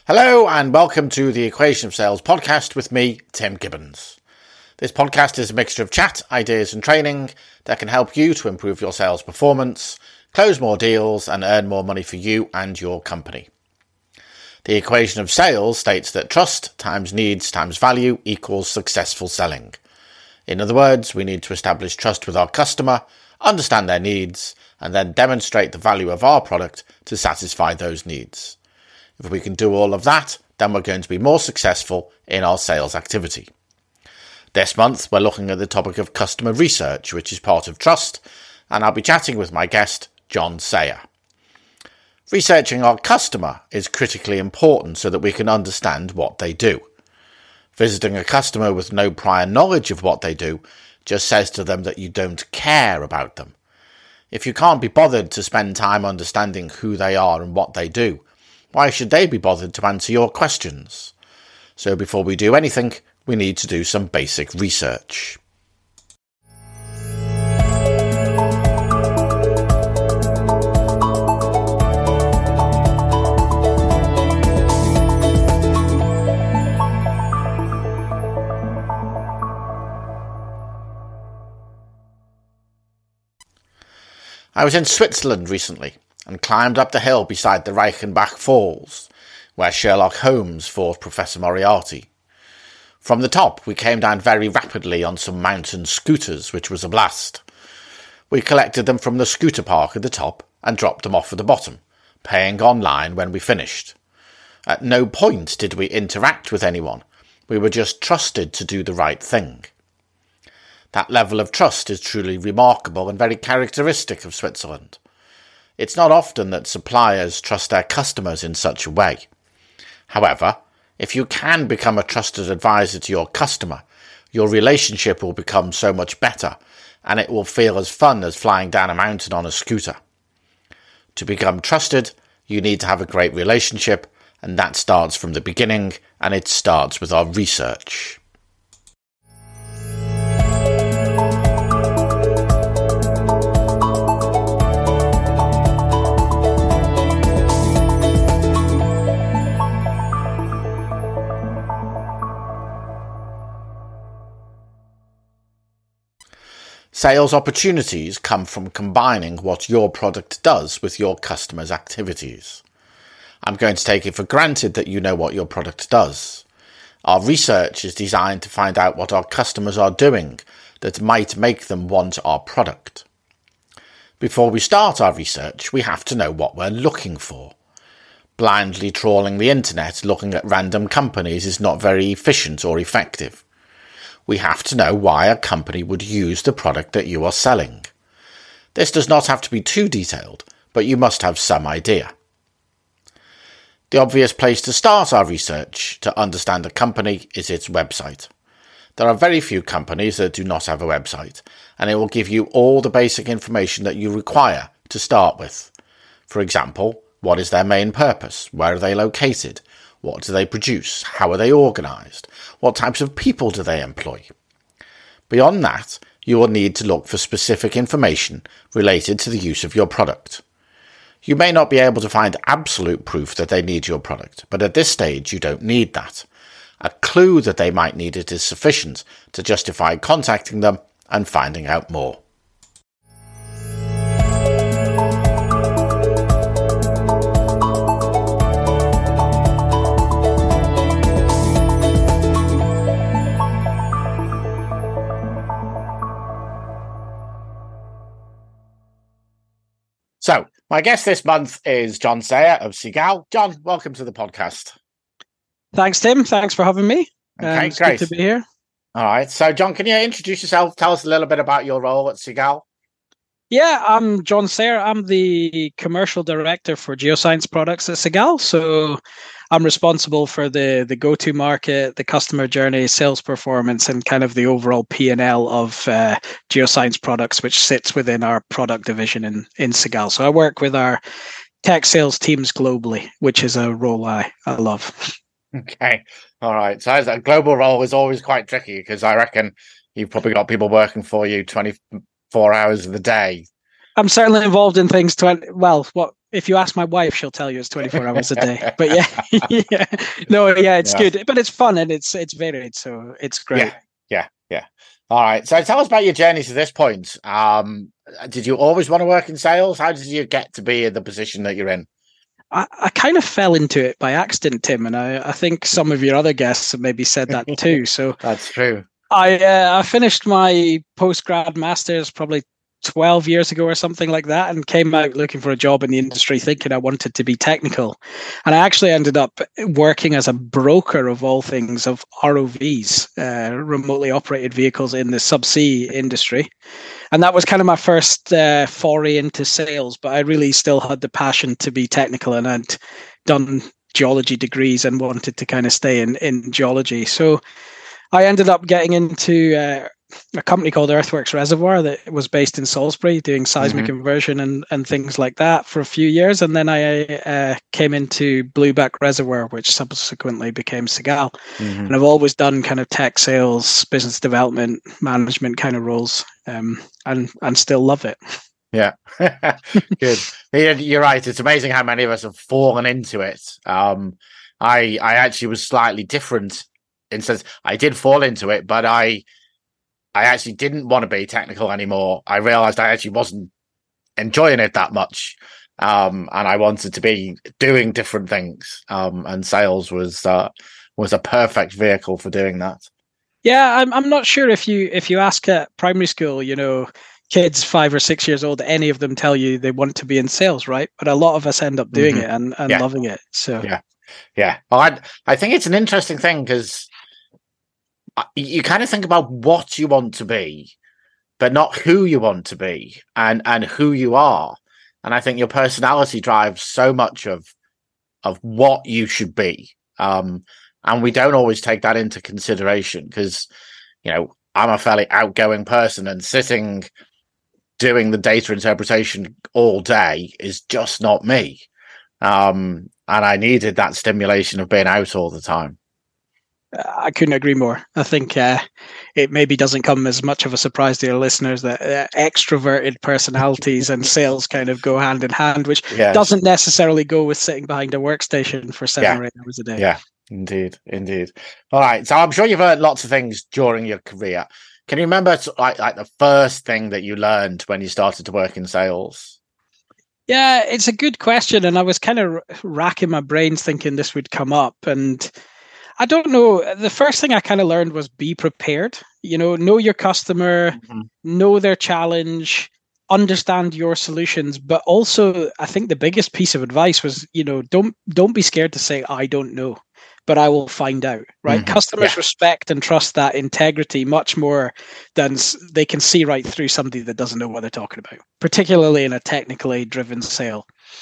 Hello and welcome to the Equation of Sales podcast with me, Tim Gibbons. This podcast is a mixture of chat, ideas and training that can help you to improve your sales performance, close more deals and earn more money for you and your company. The equation of sales states that trust times needs times value equals successful selling. In other words, we need to establish trust with our customer, understand their needs, and then demonstrate the value of our product to satisfy those needs. If we can do all of that, then we're going to be more successful in our sales activity. This month, we're looking at the topic of customer research, which is part of trust, and I'll be chatting with my guest, John Sayer. Researching our customer is critically important so that we can understand what they do. Visiting a customer with no prior knowledge of what they do just says to them that you don't care about them. If you can't be bothered to spend time understanding who they are and what they do, why should they be bothered to answer your questions? So before we do anything, we need to do some basic research. I was in Switzerland recently and climbed up the hill beside the Reichenbach Falls, where Sherlock Holmes fought Professor Moriarty. From the top, we came down very rapidly on some mountain scooters, which was a blast. We collected them from the scooter park at the top and dropped them off at the bottom, paying online when we finished. At no point did we interact with anyone. We were just trusted to do the right thing. That level of trust is truly remarkable and very characteristic of Switzerland. It's not often that suppliers trust their customers in such a way. However, if you can become a trusted advisor to your customer, your relationship will become so much better, and it will feel as fun as flying down a mountain on a scooter. To become trusted, you need to have a great relationship, and that starts from the beginning, and it starts with our research. Sales opportunities come from combining what your product does with your customer's activities. I'm going to take it for granted that you know what your product does. Our research is designed to find out what our customers are doing that might make them want our product. Before we start our research, we have to know what we're looking for. Blindly trawling the internet looking at random companies is not very efficient or effective. We have to know why a company would use the product that you are selling. This does not have to be too detailed, but you must have some idea. The obvious place to start our research to understand a company is its website. There are very few companies that do not have a website, and it will give you all the basic information that you require to start with. For example, what is their main purpose? Where are they located? What do they produce? How are they organised? What types of people do they employ? Beyond that, you will need to look for specific information related to the use of your product. You may not be able to find absolute proof that they need your product, but at this stage you don't need that. A clue that they might need it is sufficient to justify contacting them and finding out more. So, my guest this month is John Sayer of Seagal. John, welcome to the podcast. Thanks, Tim. Thanks for having me. Okay, it's great good to be here. All right. So, John, can you introduce yourself? Tell us a little bit about your role at Seagal. Yeah, I'm John Sayer. I'm the commercial director for geoscience products at Seagal. So I'm responsible for the go-to market, the customer journey, sales performance, and kind of the overall P&L of geoscience products, which sits within our product division in Seagal. So I work with our tech sales teams globally, which is a role I love. Okay. All right. So a global role is always quite tricky because I reckon you've probably got people working for you 24 hours of the day. I'm certainly involved in things if you ask my wife, she'll tell you it's 24 hours a day. But yeah, yeah, no, yeah, it's good, but it's fun and it's varied, so it's great. Yeah. All right. So tell us about your journey to this point. Did you always want to work in sales? How did you get to be in the position that you're in? I kind of fell into it by accident, Tim, and I think some of your other guests have maybe said that too. So that's true. I finished my postgrad masters probably 12 years ago or something like that, and came out looking for a job in the industry thinking I wanted to be technical. And I actually ended up working as a broker of all things of ROVs, remotely operated vehicles in the subsea industry. And that was kind of my first foray into sales, but I really still had the passion to be technical, and I'd done geology degrees and wanted to kind of stay in geology. So I ended up getting into a company called Earthworks Reservoir that was based in Salisbury, doing seismic inversion and things like that for a few years. And then I came into Blueback Reservoir, which subsequently became Segal. And I've always done kind of tech sales, business development, management kind of roles, and still love it. Yeah, good. You're right. It's amazing how many of us have fallen into it. I actually was slightly different in sense. I did fall into it, but I actually didn't want to be technical anymore. I realized I actually wasn't enjoying it that much. And I wanted to be doing different things. And sales was a perfect vehicle for doing that. Yeah, I'm not sure if you ask at primary school, kids 5 or 6 years old, any of them tell you they want to be in sales, right? But a lot of us end up doing it and loving it. So yeah. Well, I think it's an interesting thing because you kind of think about what you want to be, but not who you want to be and who you are. And I think your personality drives so much of what you should be. And we don't always take that into consideration because, I'm a fairly outgoing person, and sitting doing the data interpretation all day is just not me. And I needed that stimulation of being out all the time. I couldn't agree more. I think it maybe doesn't come as much of a surprise to your listeners that extroverted personalities and sales kind of go hand in hand, which doesn't necessarily go with sitting behind a workstation for 7 or 8 hours a day. Yeah, indeed. All right. So I'm sure you've learned lots of things during your career. Can you remember like the first thing that you learned when you started to work in sales? Yeah, it's a good question. And I was kind of racking my brains thinking this would come up. And I don't know. The first thing I kind of learned was be prepared. Know your customer, know their challenge, understand your solutions. But also, I think the biggest piece of advice was, don't be scared to say, I don't know, but I will find out, right? Customers respect and trust that integrity much more than they can see right through somebody that doesn't know what they're talking about, particularly in a technically driven sale.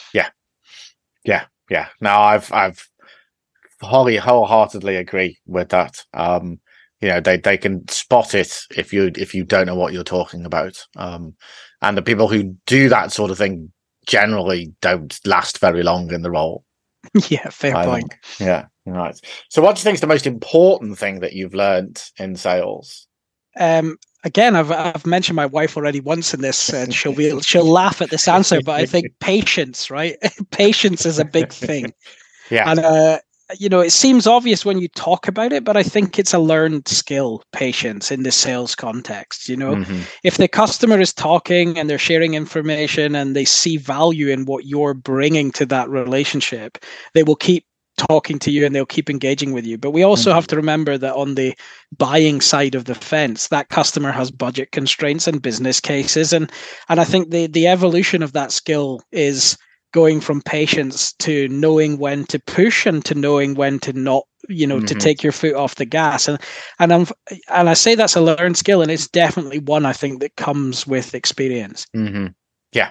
Yeah. No, I've wholeheartedly agree with that. They can spot it if you don't know what you're talking about. And the people who do that sort of thing generally don't last very long in the role. Yeah, fair point. Yeah, right. So what do you think is the most important thing that you've learned in sales? Again, I've mentioned my wife already once in this, and she'll laugh at this answer, but I think patience, right? Patience is a big thing. Yeah. And it seems obvious when you talk about it, but I think it's a learned skill, patience, in the sales context. If the customer is talking and they're sharing information and they see value in what you're bringing to that relationship, they will keep talking to you and they'll keep engaging with you. But we also have to remember that on the buying side of the fence, that customer has budget constraints and business cases. And I think the evolution of that skill is going from patience to knowing when to push and to knowing when to not, to take your foot off the gas. And I say that's a learned skill, and it's definitely one I think that comes with experience. Yeah.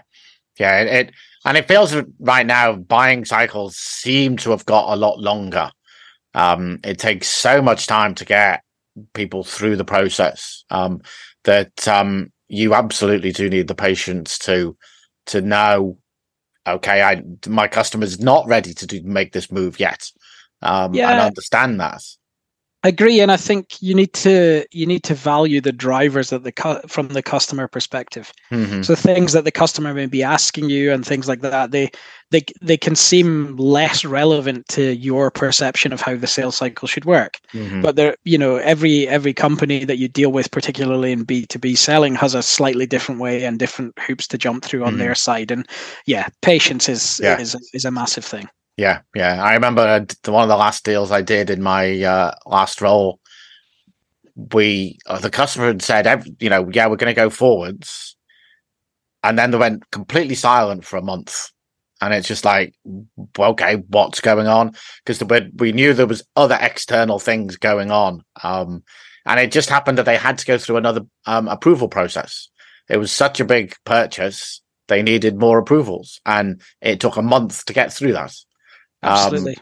It feels right now buying cycles seem to have got a lot longer. It takes so much time to get people through the process that you absolutely do need the patience to know, okay, my customer's not ready to make this move yet, and understand that. I agree, and I think you need to value the drivers that from the customer perspective. Mm-hmm. So things that the customer may be asking you and things like that, they can seem less relevant to your perception of how the sales cycle should work. Mm-hmm. But there, every company that you deal with, particularly in B2B selling, has a slightly different way and different hoops to jump through on their side. And patience is a massive thing. Yeah. I remember one of the last deals I did in my last role. The customer had said, we're going to go forwards, and then they went completely silent for a month, and it's just like, okay, what's going on? Because we knew there was other external things going on, and it just happened that they had to go through another approval process. It was such a big purchase; they needed more approvals, and it took a month to get through that. Absolutely.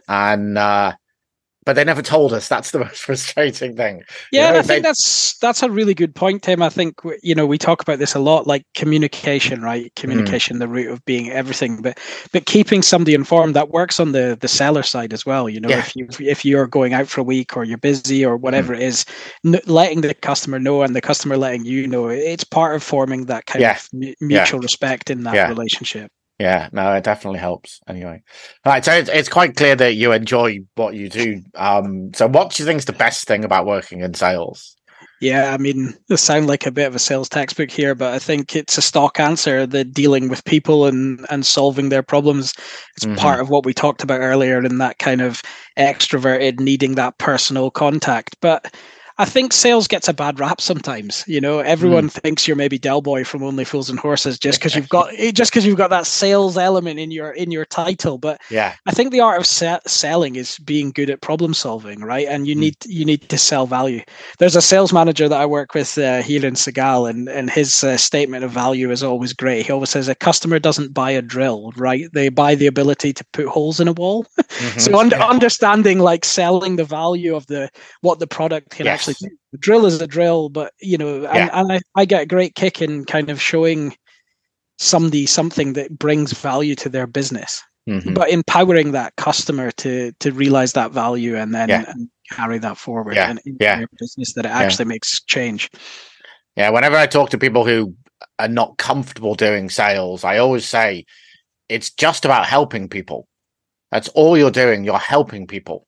But they never told us. That's the most frustrating thing. Yeah, I think that's a really good point, Tim. I think we talk about this a lot, like communication, right? Communication, the root of being everything. But keeping somebody informed, that works on the seller side as well. If you're going out for a week or you're busy or whatever it is, letting the customer know and the customer letting you know, it's part of forming that kind of mutual respect in that relationship. Yeah, no, it definitely helps. Anyway, all right. So it's quite clear that you enjoy what you do. So what do you think is the best thing about working in sales? Yeah, I mean, it sounds like a bit of a sales textbook here, but I think it's a stock answer. The dealing with people and solving their problems. It's part of what we talked about earlier in that kind of extroverted, needing that personal contact. But I think sales gets a bad rap sometimes. Everyone thinks you're maybe Del Boy from Only Fools and Horses just because you've got that sales element in your title. But I think the art of selling is being good at problem solving, right? And you need to sell value. There's a sales manager that I work with here in Segal, and his statement of value is always great. He always says a customer doesn't buy a drill, right? They buy the ability to put holes in a wall. So understanding, like, selling the value of what the product can actually. The drill is a drill, but and I get a great kick in kind of showing somebody something that brings value to their business, but empowering that customer to realize that value and then and carry that forward and in their business, that it actually makes change. Yeah, whenever I talk to people who are not comfortable doing sales, I always say it's just about helping people. That's all you're doing. You're helping people.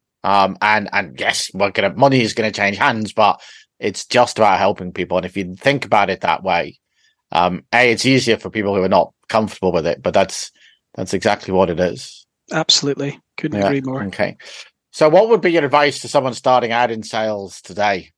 And yes, money is going to change hands, but it's just about helping people. And if you think about it that way, it's easier for people who are not comfortable with it, but that's exactly what it is. Absolutely. Couldn't agree more. Okay. So what would be your advice to someone starting out in sales today?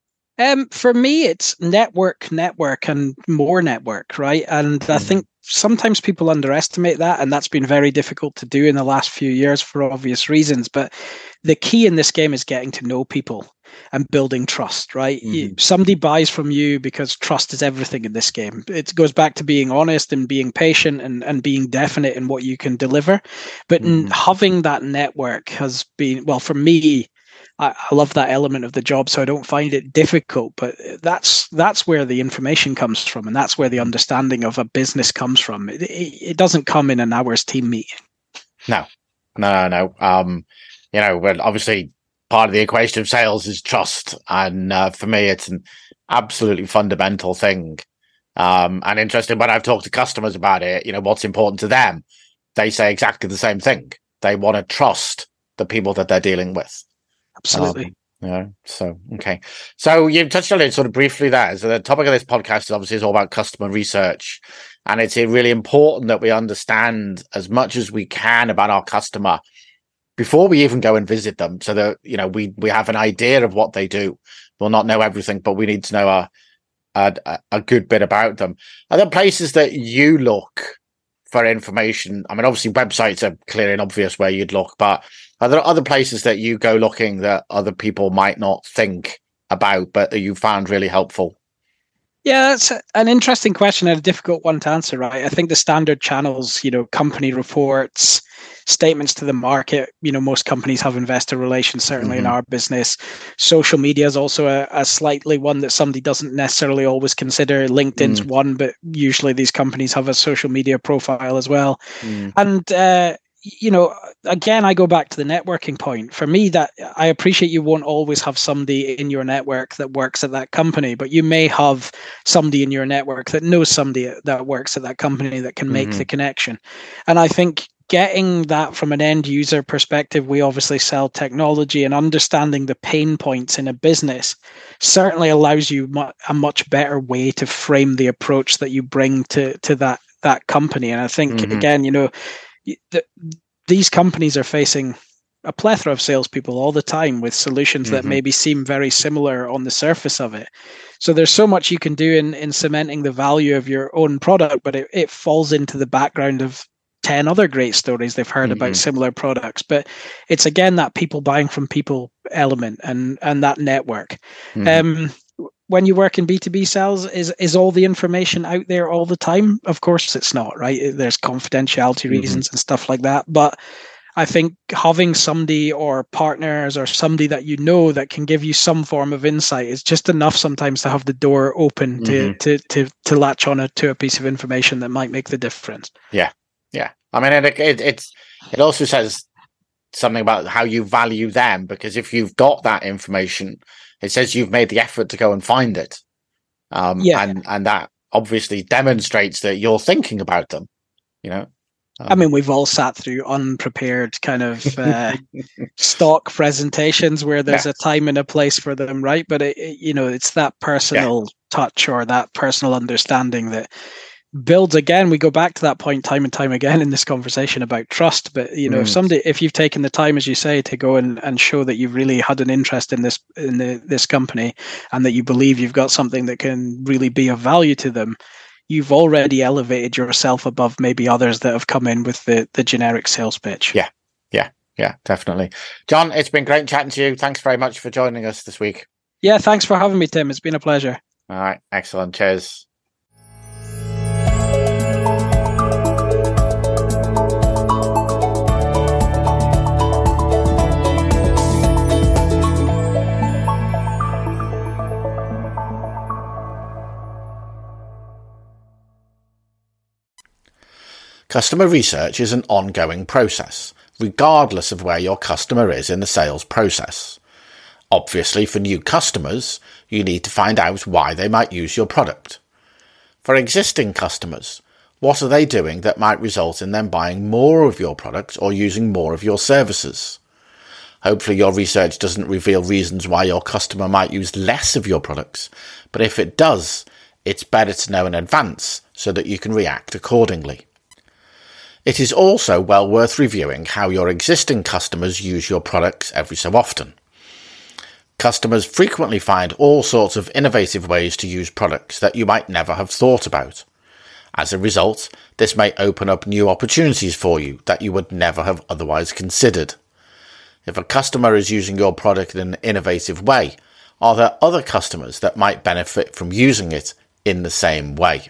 For me, it's network, and more network, right? And I think sometimes people underestimate that, and that's been very difficult to do in the last few years for obvious reasons. But the key in this game is getting to know people and building trust, right? Somebody buys from you because trust is everything in this game. It goes back to being honest and being patient and being definite in what you can deliver. But having that network has been, well, for me, I love that element of the job, so I don't find it difficult. But that's where the information comes from, and that's where the understanding of a business comes from. It doesn't come in an hour's team meeting. No. Well, obviously part of the equation of sales is trust, and for me, it's an absolutely fundamental thing. And interesting, when I've talked to customers about it, what's important to them, they say exactly the same thing. They want to trust the people that they're dealing with. Absolutely. So, okay. So you touched on it sort of briefly there. So the topic of this podcast is all about customer research. And it's really important that we understand as much as we can about our customer before we even go and visit them. So that, we have an idea of what they do. We'll not know everything, but we need to know a good bit about them. Are there places that you look for information? I mean, obviously websites are clear and obvious where you'd look, but are there other places that you go looking that other people might not think about, but that you found really helpful? Yeah, that's an interesting question and a difficult one to answer, right? I think the standard channels, company reports, statements to the market, most companies have investor relations, certainly in our business. Social media is also a slightly one that somebody doesn't necessarily always consider. LinkedIn's one, but usually these companies have a social media profile as well. And, again, I go back to the networking point. For me, that I appreciate you won't always have somebody in your network that works at that company, but you may have somebody in your network that knows somebody that works at that company that can make the connection. And I think getting that from an end user perspective, we obviously sell technology, and understanding the pain points in a business certainly allows you a much better way to frame the approach that you bring to that company. And I think, again, these companies are facing a plethora of salespeople all the time with solutions that maybe seem very similar on the surface of it. So there's so much you can do in cementing the value of your own product, but it falls into the background of 10 other great stories they've heard about similar products. But it's, again, that people buying from people element and that network. When you work in B2B sales, is all the information out there all the time? Of course it's not, right? There's confidentiality reasons and stuff like that. But I think having somebody or partners or somebody that that can give you some form of insight is just enough sometimes to have the door open to latch on to a piece of information that might make the difference. Yeah. I mean, it also says something about how you value them, because if you've got that information, it says you've made the effort to go and find it. And that obviously demonstrates that you're thinking about them, I mean, we've all sat through unprepared kind of stock presentations where there's a time and a place for them, right? But it's that personal touch or that personal understanding that builds. Again, we go back to that point time and time again in this conversation about trust. But if you've taken the time, as you say, to go and show that you've really had an interest in this company, and that you believe you've got something that can really be of value to them, you've already elevated yourself above maybe others that have come in with the generic sales pitch. Yeah, definitely. John, it's been great chatting to you. Thanks very much for joining us this week. Yeah, thanks for having me, Tim. It's been a pleasure. All right, excellent. Cheers. Customer research is an ongoing process, regardless of where your customer is in the sales process. Obviously, for new customers, you need to find out why they might use your product. For existing customers, what are they doing that might result in them buying more of your product or using more of your services? Hopefully your research doesn't reveal reasons why your customer might use less of your products, but if it does, it's better to know in advance so that you can react accordingly. It is also well worth reviewing how your existing customers use your products every so often. Customers frequently find all sorts of innovative ways to use products that you might never have thought about. As a result, this may open up new opportunities for you that you would never have otherwise considered. If a customer is using your product in an innovative way, are there other customers that might benefit from using it in the same way?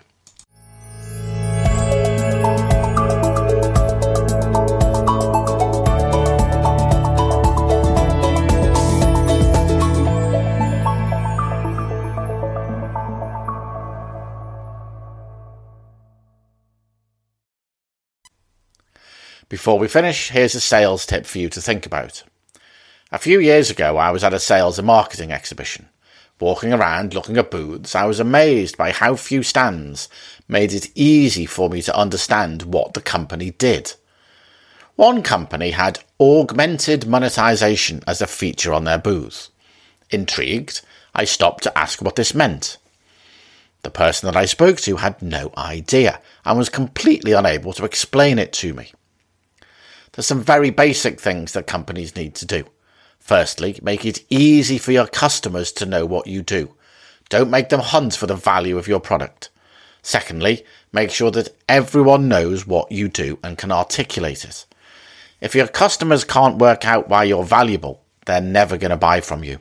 Before we finish, here's a sales tip for you to think about. A few years ago, I was at a sales and marketing exhibition. Walking around looking at booths, I was amazed by how few stands made it easy for me to understand what the company did. One company had augmented monetization as a feature on their booth. Intrigued, I stopped to ask what this meant. The person that I spoke to had no idea and was completely unable to explain it to me. There's some very basic things that companies need to do. Firstly, make it easy for your customers to know what you do. Don't make them hunt for the value of your product. Secondly, make sure that everyone knows what you do and can articulate it. If your customers can't work out why you're valuable, they're never going to buy from you.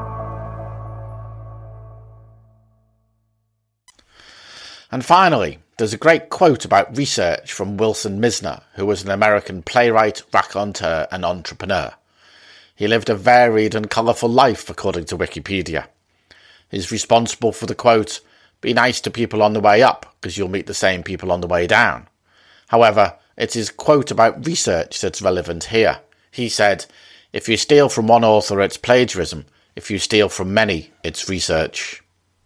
And finally, there's a great quote about research from Wilson Misner, who was an American playwright, raconteur, and entrepreneur. He lived a varied and colourful life, according to Wikipedia. He's responsible for the quote, "Be nice to people on the way up, because you'll meet the same people on the way down." However, it's his quote about research that's relevant here. He said, "If you steal from one author, it's plagiarism. If you steal from many, it's research."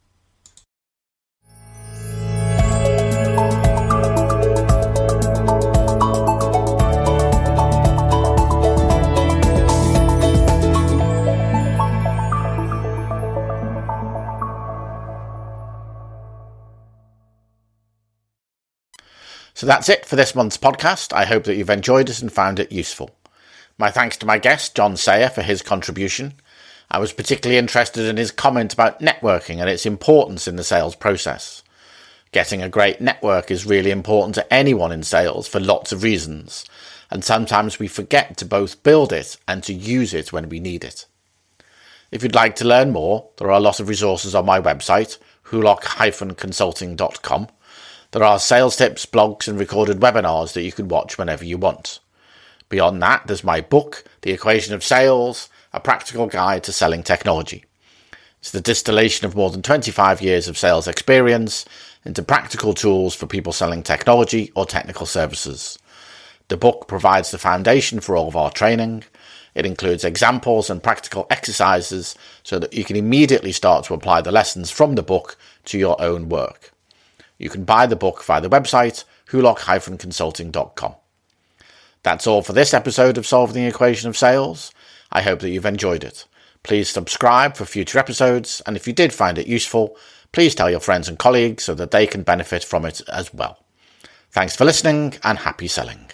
So that's it for this month's podcast. I hope that you've enjoyed it and found it useful. My thanks to my guest, John Sayer, for his contribution. I was particularly interested in his comment about networking and its importance in the sales process. Getting a great network is really important to anyone in sales for lots of reasons, and sometimes we forget to both build it and to use it when we need it. If you'd like to learn more, there are a lot of resources on my website, hulock-consulting.com. There are sales tips, blogs and recorded webinars that you can watch whenever you want. Beyond that, there's my book, The Equation of Sales, a practical guide to selling technology. It's the distillation of more than 25 years of sales experience into practical tools for people selling technology or technical services. The book provides the foundation for all of our training. It includes examples and practical exercises so that you can immediately start to apply the lessons from the book to your own work. You can buy the book via the website hulock-consulting.com. That's all for this episode of Solving the Equation of Sales. I hope that you've enjoyed it. Please subscribe for future episodes, and if you did find it useful, please tell your friends and colleagues so that they can benefit from it as well. Thanks for listening, and happy selling.